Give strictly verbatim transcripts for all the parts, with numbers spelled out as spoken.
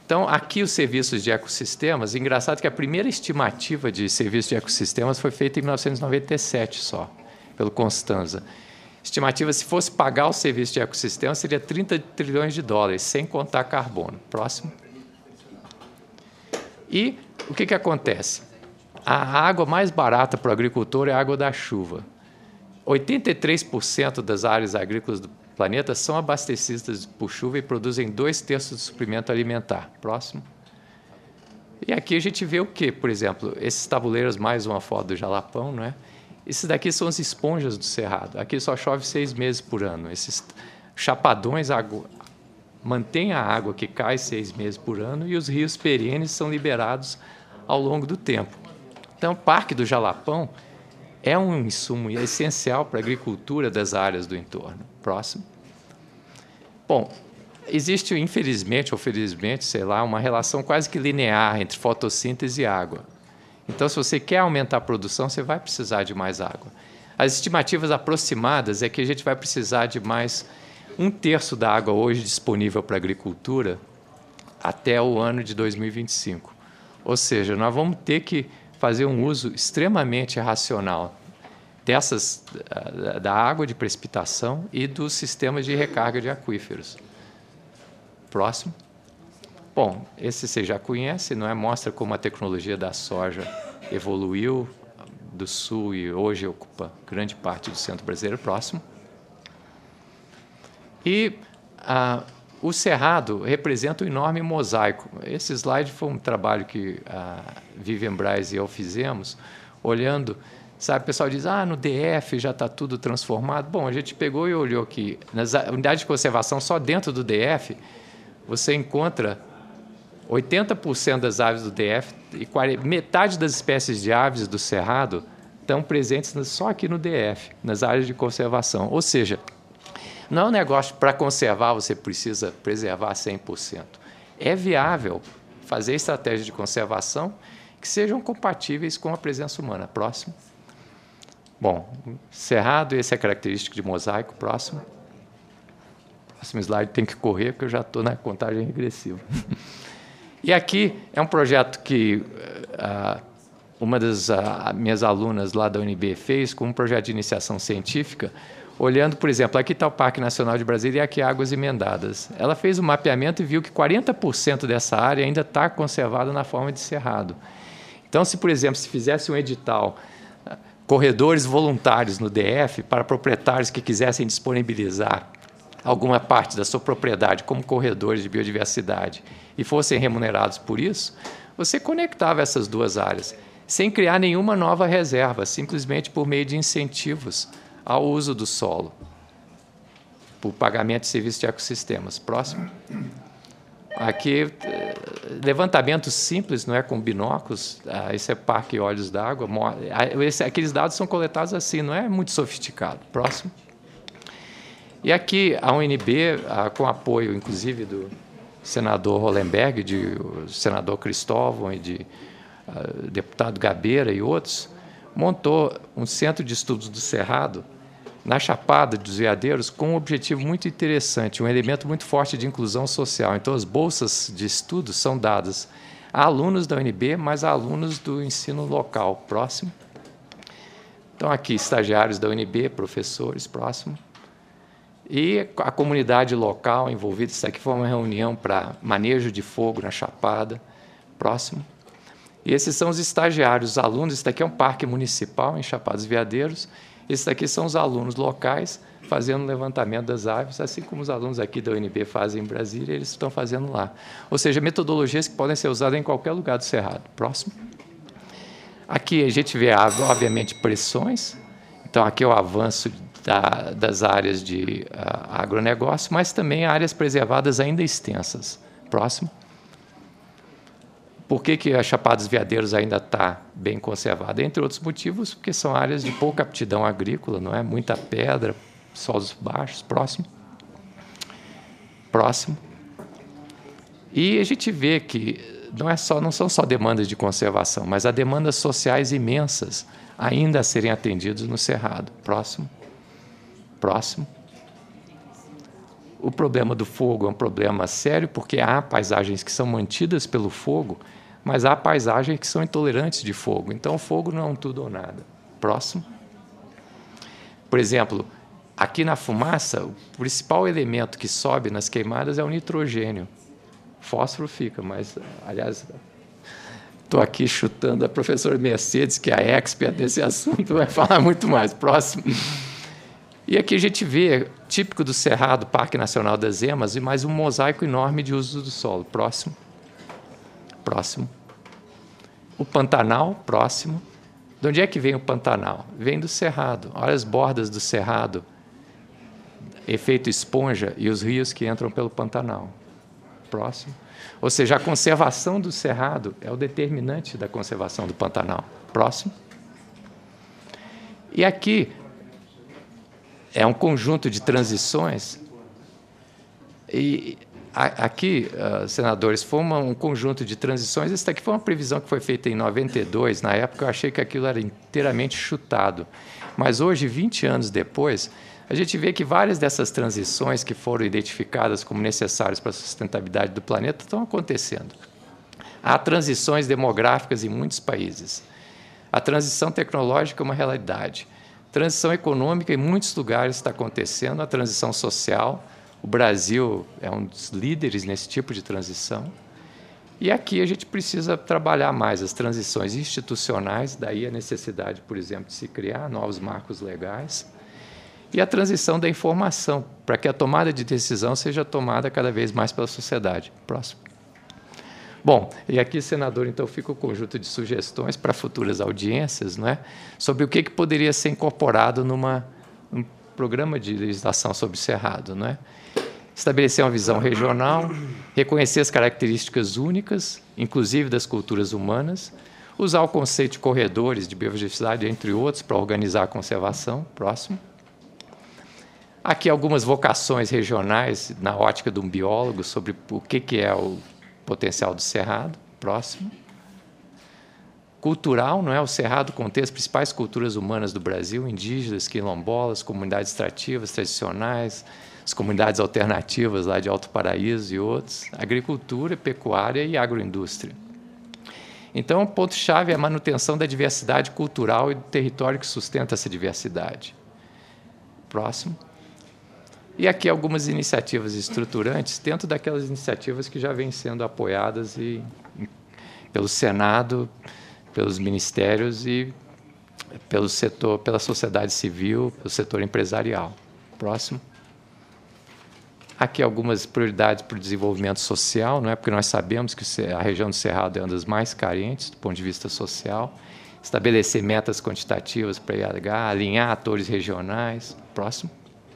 Então, aqui os serviços de ecossistemas, engraçado que a primeira estimativa de serviços de ecossistemas foi feita em mil novecentos e noventa e sete só, pelo Constanza. Estimativa, se fosse pagar o serviço de ecossistema, seria trinta trilhões de dólares, sem contar carbono. Próximo. E o que, que acontece? A água mais barata para o agricultor é a água da chuva. oitenta e três por cento das áreas agrícolas do planeta são abastecidas por chuva e produzem dois terços do suprimento alimentar. Próximo. E aqui a gente vê o quê? Por exemplo, esses tabuleiros, mais uma foto do Jalapão, não é? Esses daqui são as esponjas do Cerrado. Aqui só chove seis meses por ano. Esses chapadões mantêm a água que cai seis meses por ano e os rios perenes são liberados ao longo do tempo. Então, o Parque do Jalapão é um insumo essencial para a agricultura das áreas do entorno. Próximo. Bom, existe, infelizmente ou felizmente, sei lá, uma relação quase que linear entre fotossíntese e água. Então, se você quer aumentar a produção, você vai precisar de mais água. As estimativas aproximadas é que a gente vai precisar de mais um terço da água hoje disponível para a agricultura até o ano de dois mil e vinte e cinco. Ou seja, nós vamos ter que fazer um uso extremamente racional dessas, da água de precipitação e dos sistemas de recarga de aquíferos. Próximo. Bom, esse você já conhece, não é? Mostra como a tecnologia da soja evoluiu do sul e hoje ocupa grande parte do centro brasileiro. Próximo. E ah, o Cerrado representa um enorme mosaico. Esse slide foi um trabalho que a Vivian Braz e eu fizemos, olhando. Sabe, o pessoal diz, ah, no D F já está tudo transformado. Bom, a gente pegou e olhou que nas unidades de conservação, só dentro do D F, você encontra oitenta por cento das aves do D F e metade das espécies de aves do Cerrado estão presentes só aqui no D F, nas áreas de conservação. Ou seja, não é um negócio para conservar, você precisa preservar cem por cento. É viável fazer estratégias de conservação que sejam compatíveis com a presença humana. Próximo. Bom, Cerrado, essa é a característica de mosaico. Próximo. Próximo slide tem que correr, porque eu já estou na contagem regressiva. E aqui é um projeto que uh, uma das uh, minhas alunas lá da U N B fez, com um projeto de iniciação científica, olhando, por exemplo, aqui está o Parque Nacional de Brasília e aqui Águas Emendadas. Ela fez um mapeamento e viu que quarenta por cento dessa área ainda está conservada na forma de cerrado. Então, se, por exemplo, se fizesse um edital, corredores voluntários no D F para proprietários que quisessem disponibilizar alguma parte da sua propriedade como corredores de biodiversidade e fossem remunerados por isso, você conectava essas duas áreas, sem criar nenhuma nova reserva, simplesmente por meio de incentivos ao uso do solo, por pagamento de serviços de ecossistemas. Próximo. Aqui, levantamento simples, não é, com binóculos. Ah, esse é Parque Olhos d'Água. Aqueles dados são coletados assim, não é muito sofisticado. Próximo. E aqui a U N B, ah, com apoio, inclusive, do senador Hollenberg, do senador Cristóvão e de ah, deputado Gabeira e outros, montou um centro de estudos do Cerrado na Chapada dos Veadeiros com um objetivo muito interessante, um elemento muito forte de inclusão social. Então, as bolsas de estudo são dadas a alunos da U N B, mas a alunos do ensino local. Próximo. Então, aqui, estagiários da U N B, professores. Próximo. E a comunidade local envolvida. Isso aqui foi uma reunião para manejo de fogo na Chapada. Próximo. E esses são os estagiários, os alunos. Isso daqui é um parque municipal em Chapada dos Veadeiros. Esses daqui são os alunos locais fazendo o levantamento das aves, assim como os alunos aqui da U N B fazem em Brasília, eles estão fazendo lá. Ou seja, metodologias que podem ser usadas em qualquer lugar do Cerrado. Próximo. Aqui a gente vê, obviamente, pressões. Então, aqui é o avanço da, das áreas de uh, agronegócio, mas também áreas preservadas ainda extensas. Próximo. Por que, que a Chapada dos Veadeiros ainda está bem conservada? Entre outros motivos, porque são áreas de pouca aptidão agrícola, não é? Muita pedra, solos baixos. Próximo. Próximo. E a gente vê que não, é só, não são só demandas de conservação, mas há demandas sociais imensas ainda a serem atendidas no Cerrado. Próximo. Próximo. o problema do fogo é um problema sério, porque há paisagens que são mantidas pelo fogo, mas há paisagens que são intolerantes de fogo. Então, o fogo não é um tudo ou nada. Próximo. Por exemplo, aqui na fumaça, o principal elemento que sobe nas queimadas é o nitrogênio. Fósforo fica, mas, aliás, estou aqui chutando a professora Mercedes, que é a expert desse assunto, vai falar muito mais. Próximo. E aqui a gente vê, típico do Cerrado, Parque Nacional das Emas, e mais um mosaico enorme de uso do solo. Próximo. Próximo. O Pantanal, próximo. De onde é que vem o Pantanal? Vem do Cerrado. Olha as bordas do Cerrado, efeito esponja, e os rios que entram pelo Pantanal. Próximo. Ou seja, a conservação do Cerrado é o determinante da conservação do Pantanal. Próximo. E aqui é um conjunto de transições. E aqui, uh, senadores, foi uma, um conjunto de transições. Essa aqui foi uma previsão que foi feita em noventa e dois. Na época, eu achei que aquilo era inteiramente chutado. Mas hoje, vinte anos depois, a gente vê que várias dessas transições que foram identificadas como necessárias para a sustentabilidade do planeta estão acontecendo. Há transições demográficas em muitos países. A transição tecnológica é uma realidade. A transição econômica em muitos lugares está acontecendo. A transição social, o Brasil é um dos líderes nesse tipo de transição. E aqui a gente precisa trabalhar mais as transições institucionais, daí a necessidade, por exemplo, de se criar novos marcos legais, e a transição da informação, para que a tomada de decisão seja tomada cada vez mais pela sociedade. Próximo. Bom, e aqui, senador, então, fica o conjunto de sugestões para futuras audiências, não é? Sobre o que, que poderia ser incorporado numa, num programa de legislação sobre o Cerrado, não é? Estabelecer uma visão regional, reconhecer as características únicas, inclusive das culturas humanas, usar o conceito de corredores de biodiversidade, entre outros, para organizar a conservação. Próximo. Aqui algumas vocações regionais, na ótica de um biólogo, sobre o que, que é o potencial do Cerrado. Próximo. Cultural, não é? O Cerrado contém as principais culturas humanas do Brasil, indígenas, quilombolas, comunidades extrativas, tradicionais, as comunidades alternativas lá de Alto Paraíso e outros, agricultura, pecuária e agroindústria. Então, o ponto-chave é a manutenção da diversidade cultural e do território que sustenta essa diversidade. Próximo. E aqui algumas iniciativas estruturantes dentro daquelas iniciativas que já vêm sendo apoiadas e, pelo Senado, pelos ministérios e pelo setor, pela sociedade civil, pelo setor empresarial. Próximo. Aqui algumas prioridades para o desenvolvimento social, não é? Porque nós sabemos que a região do Cerrado é uma das mais carentes do ponto de vista social. Estabelecer metas quantitativas para I H, alinhar atores regionais. Próximo.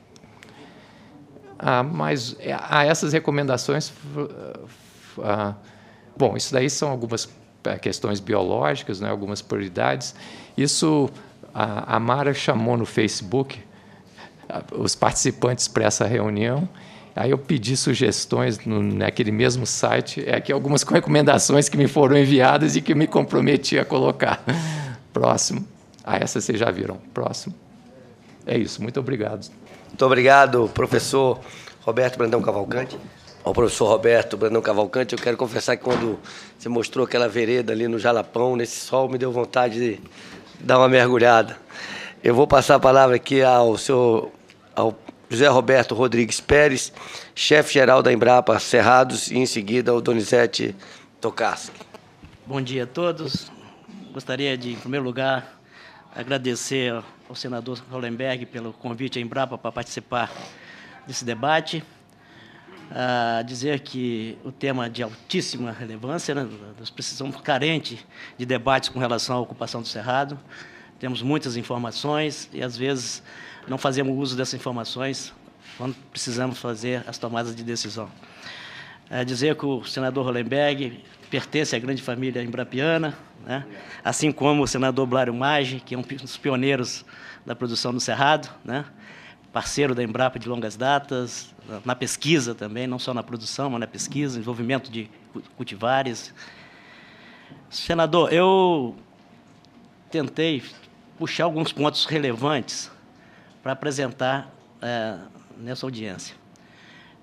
Ah, mas a essas recomendações, ah, bom, isso daí são algumas questões biológicas, né, algumas prioridades. Isso a, a Mara chamou no Facebook os participantes para essa reunião. Aí eu pedi sugestões no, naquele mesmo site, é aqui algumas recomendações que me foram enviadas e que eu me comprometi a colocar. Próximo. Ah, essa vocês já viram. Próximo. É isso, muito obrigado. Muito obrigado, professor Roberto Brandão Cavalcante. Ao professor Roberto Brandão Cavalcante, eu quero confessar que quando você mostrou aquela vereda ali no Jalapão, nesse sol, me deu vontade de dar uma mergulhada. Eu vou passar a palavra aqui ao senhor, ao José Roberto Rodrigues Pérez, chefe-geral da Embrapa Cerrados, e em seguida ao Donizete Tokarski. Bom dia a todos. Gostaria de, em primeiro lugar, agradecer ao senador Hollenberg pelo convite à Embrapa para participar desse debate. Ah, dizer que o tema é de altíssima relevância, né? Nós precisamos carentes de debates com relação à ocupação do Cerrado. Temos muitas informações e, às vezes, não fazemos uso dessas informações quando precisamos fazer as tomadas de decisão. É dizer que o senador Hollenberg pertence à grande família embrapiana, né? Assim como o senador Blário Maggi, que é um dos pioneiros da produção do Cerrado, né? Parceiro da Embrapa de longas datas, na pesquisa também, não só na produção, mas na pesquisa, desenvolvimento de cultivares. Senador, eu tentei puxar alguns pontos relevantes para apresentar é, nessa audiência.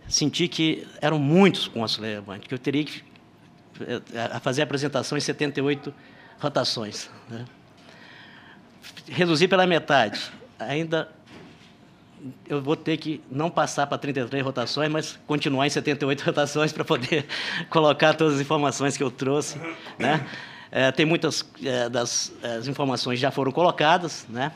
senti que eram muitos pontos relevantes, que eu teria que a fazer a apresentação em setenta e oito rotações, né? Reduzir pela metade. Ainda eu vou ter que não passar para trinta e três rotações, mas continuar em setenta e oito rotações para poder colocar todas as informações que eu trouxe, né? É, tem muitas é, das as informações já foram colocadas, né?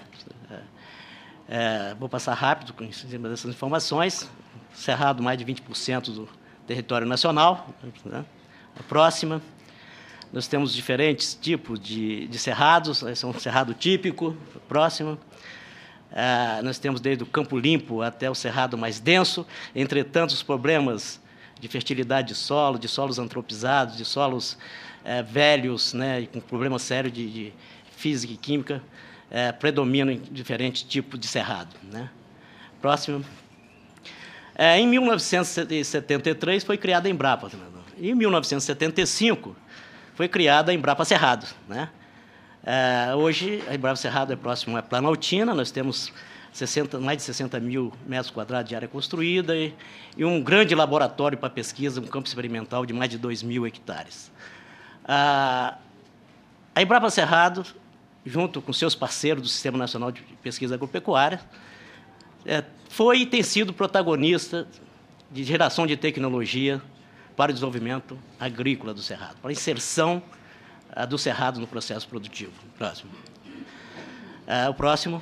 É, vou passar rápido em cima dessas informações. Cerrado, mais de vinte por cento do território nacional, né? A próxima. Nós temos diferentes tipos de, de cerrados, esse é um cerrado típico. Próximo. Ah, nós temos desde o campo limpo até o cerrado mais denso. Entretanto, os problemas de fertilidade de solo, de solos antropizados, de solos eh, velhos, né, com problemas sérios de, de física e química, eh, predominam em diferentes tipos de cerrado, né? Próximo. Eh, em mil novecentos e setenta e três foi criada a Embrapa. Em mil novecentos e setenta e cinco foi criada a Embrapa Cerrado, né? É, hoje, a Embrapa Cerrado é próximo à Planaltina, nós temos sessenta, mais de sessenta mil metros quadrados de área construída e, e um grande laboratório para pesquisa, um campo experimental de mais de dois mil hectares. A, a Embrapa Cerrado, junto com seus parceiros do Sistema Nacional de Pesquisa Agropecuária, é, foi e tem sido protagonista de geração de tecnologia para o desenvolvimento agrícola do Cerrado, para a inserção a, do Cerrado no processo produtivo. Próximo. É, o próximo.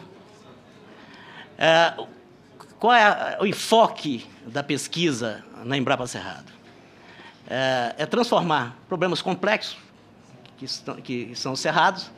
É, qual é a, o enfoque da pesquisa na Embrapa Cerrado? É, é transformar problemas complexos, que, estão, que são os cerrados,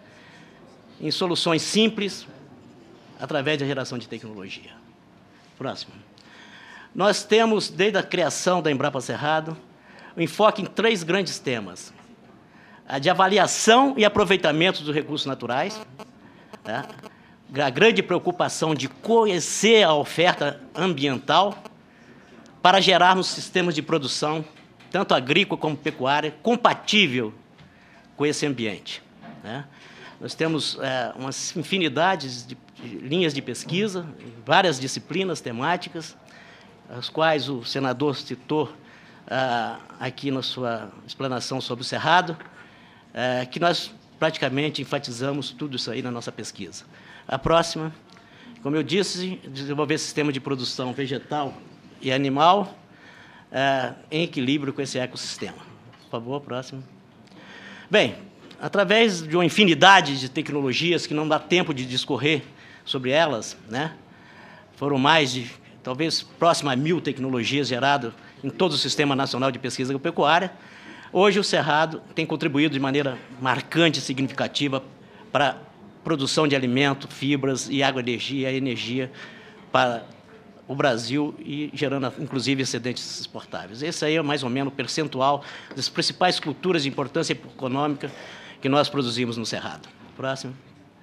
em soluções simples, através da geração de tecnologia. Próximo. Nós temos, desde a criação da Embrapa Cerrado, o enfoque em três grandes temas: a de avaliação e aproveitamento dos recursos naturais, né? A grande preocupação de conhecer a oferta ambiental para gerarmos sistemas de produção, tanto agrícola como pecuária, compatível com esse ambiente, né? Nós temos é, umas infinidades de, de linhas de pesquisa, várias disciplinas temáticas, as quais o senador citou ah, aqui na sua explanação sobre o Cerrado, ah, que nós praticamente enfatizamos tudo isso aí na nossa pesquisa. A próxima, como eu disse, desenvolver sistema de produção vegetal e animal ah, em equilíbrio com esse ecossistema. Por favor, próximo. Bem, através de uma infinidade de tecnologias que não dá tempo de discorrer sobre elas, né? Foram mais de, talvez, próximo a mil tecnologias geradas em todo o Sistema Nacional de Pesquisa Agropecuária. Hoje, o Cerrado tem contribuído de maneira marcante e significativa para a produção de alimento, fibras e agroenergia, energia para o Brasil e gerando, inclusive, excedentes exportáveis. Esse aí é mais ou menos o percentual das principais culturas de importância econômica que nós produzimos no Cerrado. Próximo.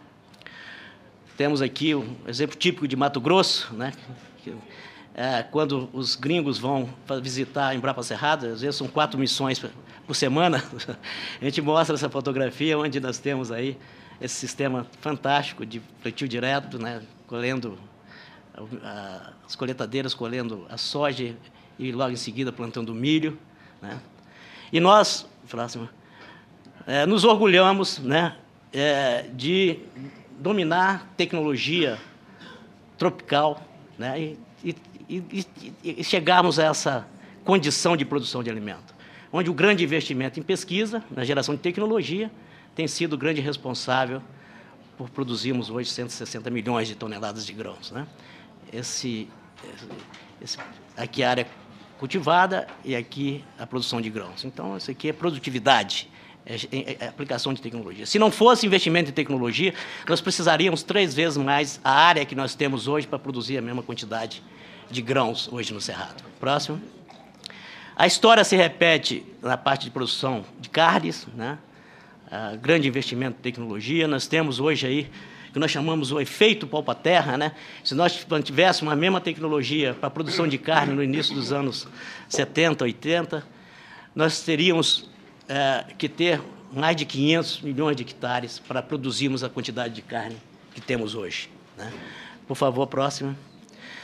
Temos aqui um exemplo típico de Mato Grosso, né? Que, é, quando os gringos vão visitar a Embrapa Cerrado, às vezes são quatro missões por semana, a gente mostra essa fotografia onde nós temos aí esse sistema fantástico de plantio direto, né? Colhendo a, as coletadeiras, colhendo a soja e logo em seguida plantando milho, né? E nós, próximo, é, nos orgulhamos, né, é, de dominar tecnologia tropical, né, e, e, e, e chegarmos a essa condição de produção de alimento, onde o grande investimento em pesquisa, na geração de tecnologia, tem sido o grande responsável por produzirmos hoje cento e sessenta milhões de toneladas de grãos, né? Esse, esse, aqui a área cultivada e aqui a produção de grãos. Então, isso aqui é produtividade, é, é, é aplicação de tecnologia. Se não fosse investimento em tecnologia, nós precisaríamos três vezes mais a área que nós temos hoje para produzir a mesma quantidade de grãos hoje no Cerrado. Próximo. A história se repete na parte de produção de carnes, né? Uh, grande investimento em tecnologia. Nós temos hoje aí que nós chamamos o efeito palpa-terra, né? Se nós tivéssemos a mesma tecnologia para a produção de carne no início dos anos setenta, oitenta, nós teríamos uh, que ter mais de quinhentos milhões de hectares para produzirmos a quantidade de carne que temos hoje, né? Por favor, próxima.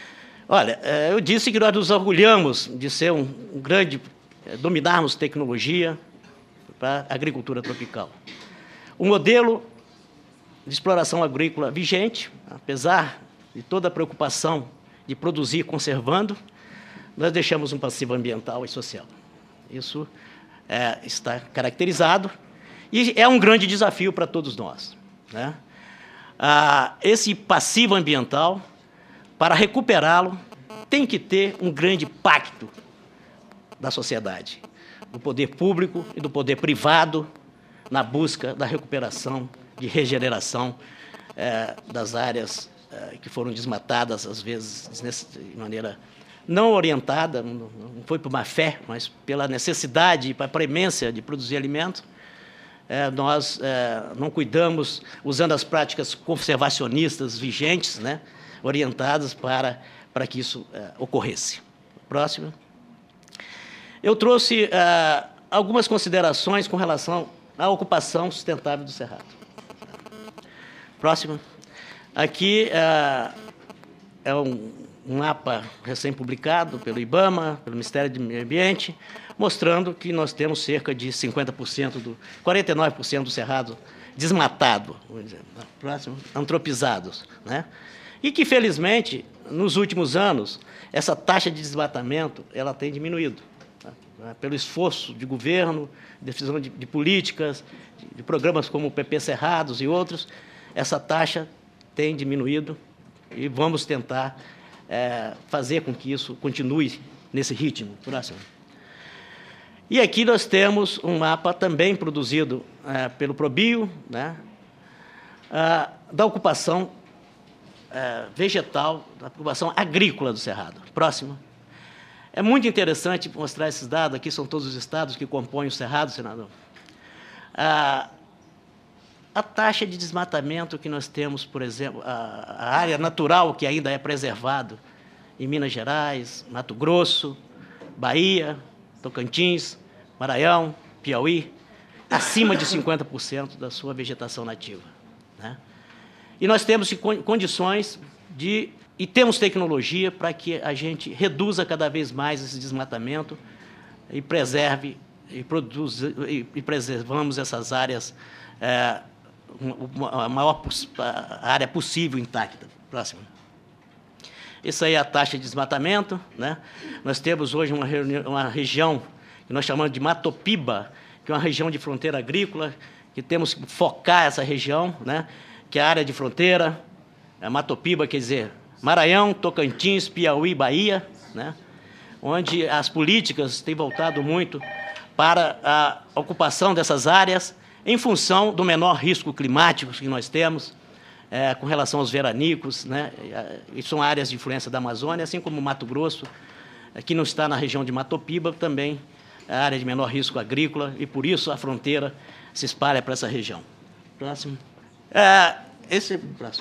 Olha, eu disse que nós nos orgulhamos de ser um, um grande, dominarmos tecnologia para a agricultura tropical. O modelo de exploração agrícola vigente, apesar de toda a preocupação de produzir conservando, nós deixamos um passivo ambiental e social. Isso é, está caracterizado e é um grande desafio para todos nós, né? Ah, esse passivo ambiental, para recuperá-lo, tem que ter um grande pacto da sociedade, do poder público e do poder privado, na busca da recuperação, de regeneração eh, das áreas eh, que foram desmatadas, às vezes, de maneira não orientada, não foi por má fé, mas pela necessidade e pela premência de produzir alimentos. É, nós é, não cuidamos, usando as práticas conservacionistas vigentes, né, orientadas para, para que isso é, ocorresse. Próximo. Eu trouxe é, algumas considerações com relação à ocupação sustentável do Cerrado. Próximo. Aqui é, é um, um mapa recém-publicado pelo IBAMA, pelo Ministério do Meio Ambiente, mostrando que nós temos cerca de cinquenta por cento, do, quarenta e nove por cento do Cerrado desmatado, vamos dizer, próximo, antropizados, né? E que, felizmente, nos últimos anos, essa taxa de desmatamento ela tem diminuído, tá? Pelo esforço de governo, decisão de, de políticas, de, de programas como o P P Cerrados e outros, essa taxa tem diminuído e vamos tentar é, fazer com que isso continue nesse ritmo. Próximo. E aqui nós temos um mapa também produzido é, pelo Probio, né, a, da ocupação é, vegetal, da ocupação agrícola do Cerrado. Próximo. É muito interessante mostrar esses dados, aqui são todos os estados que compõem o Cerrado, senador. A, a taxa de desmatamento que nós temos, por exemplo, a, a área natural que ainda é preservado em Minas Gerais, Mato Grosso, Bahia, Tocantins, Maranhão, Piauí, acima de cinquenta por cento da sua vegetação nativa, né? E nós temos condições de, e temos tecnologia para que a gente reduza cada vez mais esse desmatamento e preserve e, produza, e, e preservamos essas áreas, é, a maior a área possível intacta. Próximo. Essa aí é a taxa de desmatamento, né? Nós temos hoje uma, uma região que nós chamamos de Matopiba, que é uma região de fronteira agrícola, que temos que focar essa região, né? Que é a área de fronteira, a Matopiba, quer dizer, Maranhão, Tocantins, Piauí, Bahia, né? Onde as políticas têm voltado muito para a ocupação dessas áreas em função do menor risco climático que nós temos, É, com relação aos veranicos, né? E são áreas de influência da Amazônia, assim como o Mato Grosso, que não está na região de Matopiba, também é a área de menor risco agrícola, e por isso a fronteira se espalha para essa região. Próximo. É, esse próximo.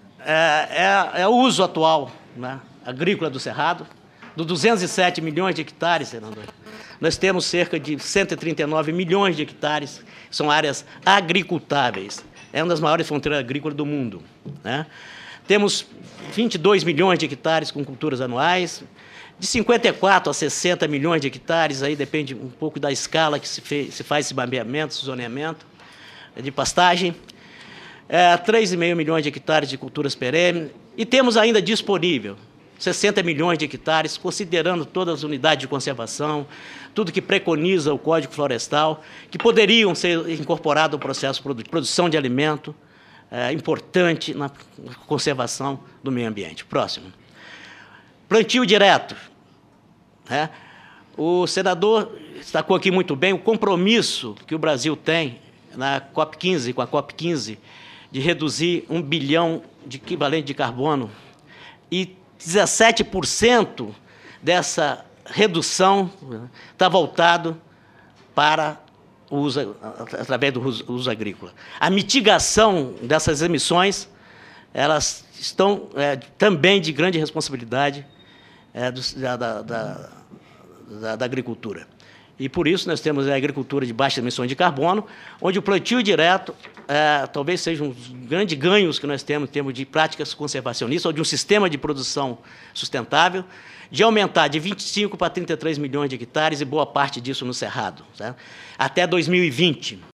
É, é, é o uso atual, né, agrícola do Cerrado, dos duzentos e sete milhões de hectares, senador. Nós temos cerca de cento e trinta e nove milhões de hectares, que são áreas agricultáveis. É uma das maiores fronteiras agrícolas do mundo, né? Temos vinte e dois milhões de hectares com culturas anuais, de cinquenta e quatro a sessenta milhões de hectares, aí depende um pouco da escala que se, fez, se faz esse mapeamento, esse zoneamento de pastagem, é, três vírgula cinco milhões de hectares de culturas perenes, e temos ainda disponível sessenta milhões de hectares, considerando todas as unidades de conservação, tudo que preconiza o Código Florestal, que poderiam ser incorporados ao processo de produção de alimento, é, importante na conservação do meio ambiente. Próximo. Plantio direto. Né? O senador destacou aqui muito bem o compromisso que o Brasil tem na COP quinze, com a COP quinze, de reduzir um bilhão de equivalente de carbono, e dezessete por cento dessa redução está voltado para o uso, através do uso, uso agrícola. A mitigação dessas emissões, elas estão é, também de grande responsabilidade é, do, da, da, da, da agricultura. E, por isso, nós temos a agricultura de baixa emissão de carbono, onde o plantio direto é, talvez seja um dos grandes ganhos que nós temos em termos de práticas conservacionistas ou de um sistema de produção sustentável, de aumentar de vinte e cinco para trinta e três milhões de hectares, e boa parte disso no Cerrado, tá? Até dois mil e vinte.